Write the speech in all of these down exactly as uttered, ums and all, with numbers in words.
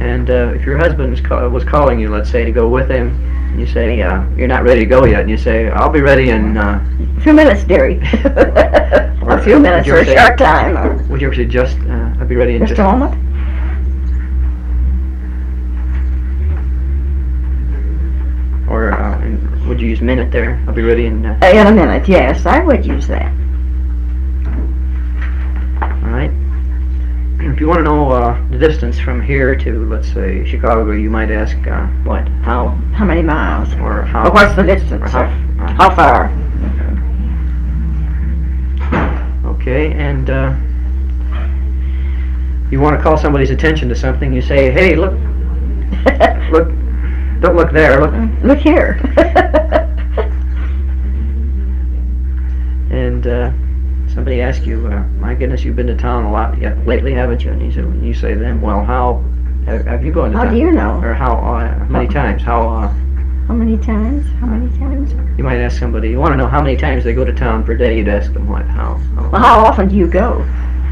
And uh, if your husband was, call, was calling you, let's say, to go with him, and you say, uh, you're not ready to go yet, and you say, I'll be ready in... Uh, a few minutes, dearie. A few minutes or a say, short time. Or would you ever say, just, uh, I'll be ready in just, just... a moment? Or uh, and would you use minute there? I'll be ready in... Uh, Uh, in a minute, yes, I would use that. Alright. If you want to know uh, the distance from here to, let's say, Chicago, you might ask, uh, what, how? How many miles? Or how? Or what's the distance? Or how, Or uh, how far? Okay, and uh, you want to call somebody's attention to something, you say, hey, look, look, don't look there, look. Look here. And uh, somebody asks you, uh, my goodness, you've been to town a lot yet lately, haven't you? And you say, you say to them, well, how have, have you gone to How town? do you know? Or how uh, many times? How uh, How many times? How many times? you might ask somebody, you want to know how many times they go to town per day, you'd ask them what, how? how Well, how often do you go?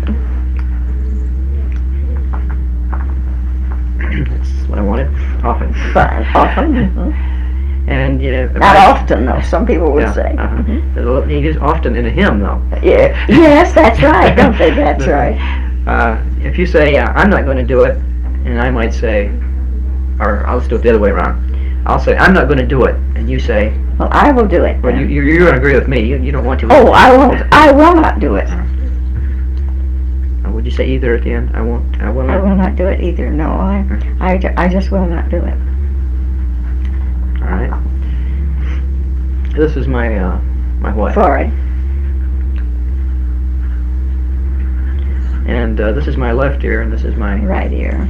That's what I wanted. Often. Fine, often. Mhm. And, you know... Not I- often, though, some people would Yeah, say. uh-huh. Mhm. There's a little- It is often in a hymn, though. Yeah. Yes, that's right. Don't say that's right. Uh, if you say, uh, I'm not going to do it, and I might say, or I'll just do it the other way around. I'll say, I'm not going to do it, and you say, Well, I will do it. well, you, you, you're going to agree with me. You, you don't want to. Oh, I won't. I will not do it. Uh, would you say either at the end? I won't. I will I not. will not do it either. No, I, I, ju- I just will not do it. All right. This is my uh, my wife, Sorry. and uh, this is my left ear, and this is my Right ear.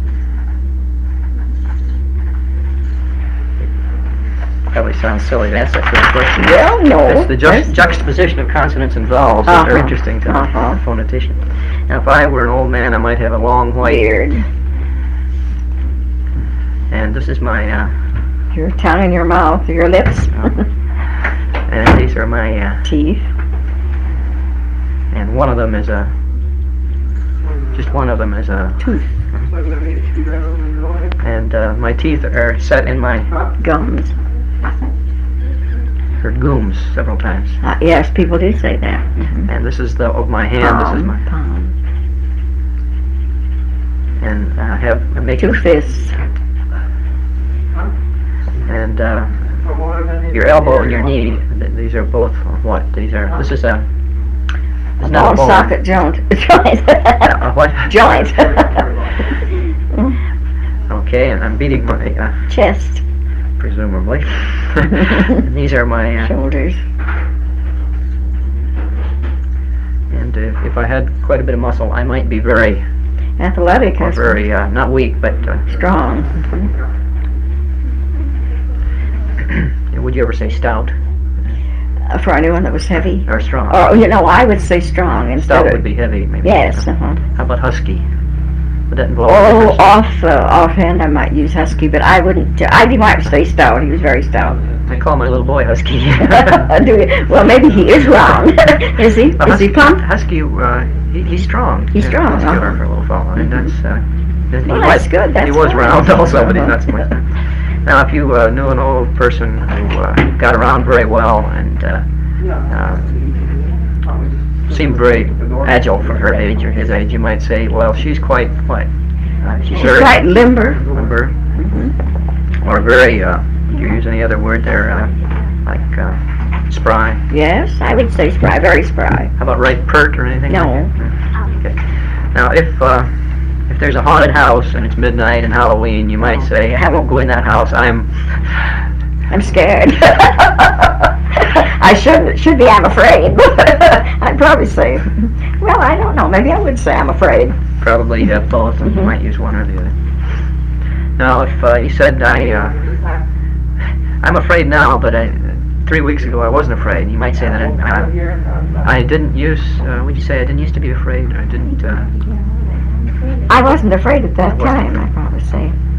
Probably sounds silly to ask that sort of question. Well, no. It's the ju- juxtaposition of consonants and vowels that are Uh-huh. interesting to Uh-huh. a phonetician. Now, if I were an old man, I might have a long white Beard. And this is my, uh, Your tongue and your mouth, your lips. and these are my, uh, Teeth. and one of them is a, just one of them is a Tooth. And uh, my teeth are set in my, Gums. or gooms several times. Uh, yes, people do say that. Mhm. And this is the, of my hand, this is my, Palm. and I have, I make Two fists. and uh, your elbow and your knee, th- these are both what? These are, this is a, it's A not ball a bone. socket joint. Joint. Uh, what? Joint. Okay, and I'm beating my, uh, Chest. presumably. And these are my, uh, Shoulders. and uh, if I had quite a bit of muscle, I might be very, Athletic. or I very, uh, not weak, but uh, Strong. would you ever say stout Uh, for anyone that was heavy. or strong? Oh, you know, I would say strong instead Stout of... would be heavy, maybe. Yes, uh-huh. How about husky? Would that involve? Oh, difference? off, uh, offhand I might use husky, but I wouldn't, uh, I might say stout. He was very stout. I call my little boy husky. Do you? Well, maybe he is wrong. Is he? A Is he husky, plump? husky, uh, he, he's strong. He's strong, Muscular uh-huh. for a little fellow, and Mhm. that's, uh, he Well, was- that's good, He that's was fine. round also, but he's Uh-huh. not so much. Now, if you uh, knew an old person who uh, got around very well and uh, uh, seemed very agile for her age or his age, you might say, well, she's quite, what? Uh, she's He's very quite limber. limber, Mhm. or very, uh, do you use any other word there, uh, like uh, spry? Yes, I would say spry, very spry. How about right pert or anything? No. Okay. Now, if uh, if there's a haunted house and it's midnight and Halloween, you might say, I won't go in that house. I'm. I'm scared. I should should be I'm afraid. I'd probably say, well, I don't know. Maybe I would say I'm afraid. Probably have both, and you Mhm. might use one or the other. Now, if uh, you said, I, uh, I'm afraid now, but I, three weeks ago I wasn't afraid, you might say that I, I, I didn't use, uh, would you say I didn't used to be afraid, or I didn't, uh, I wasn't afraid at that Wasn't time, I'd probably say.